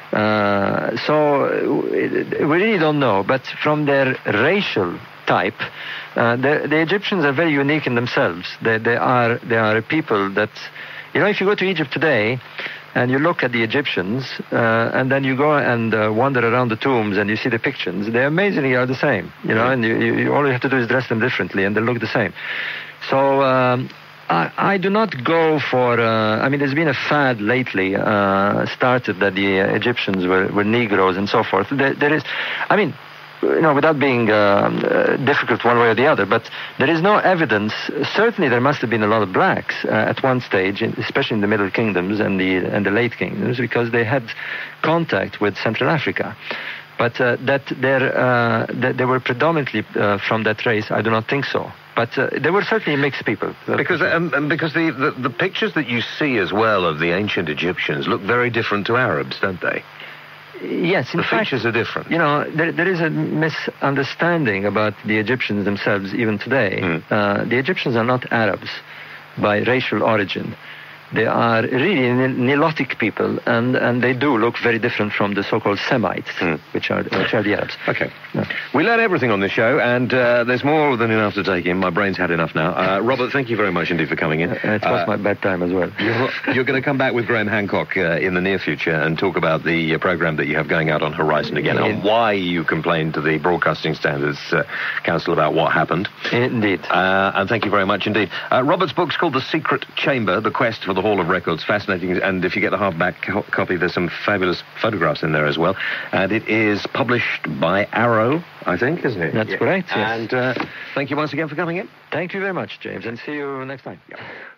So we really don't know, but from their racial type, the Egyptians are very unique in themselves. They are a people that, if you go to Egypt today and you look at the Egyptians and then you go and wander around the tombs and you see the pictures, they amazingly are the same, and you all you have to do is dress them differently and they look the same. So I do not go for, there's been a fad lately started that the Egyptians were Negroes and so forth. There is, without being difficult one way or the other, but there is no evidence. Certainly there must have been a lot of blacks at one stage, especially in the Middle Kingdoms and the late kingdoms, because they had contact with Central Africa. But that they were predominantly from that race, I do not think so. But they were certainly mixed people. Because the pictures that you see as well of the ancient Egyptians look very different to Arabs, don't they? Yes, in fact, the features are different. There is a misunderstanding about the Egyptians themselves even today. The Egyptians are not Arabs by racial origin. They are really Nilotic people, and they do look very different from the so-called Semites, which are the Arabs. Okay. Yeah. We learn everything on this show, and there's more than enough to take in. My brain's had enough now. Robert, thank you very much indeed for coming in. It was my bedtime as well. You're going to come back with Graham Hancock in the near future and talk about the program that you have going out on Horizon again, and why you complained to the Broadcasting Standards Council about what happened. Indeed. And thank you very much indeed. Robert's book's called The Secret Chamber, The Quest for the Hall of Records. Fascinating, and if you get the hardback copy, there's some fabulous photographs in there as well. And it is published by Arrow, I think, isn't it? That's correct, yes. And thank you once again for coming in. Thank you very much, James, and see you next time. Yeah.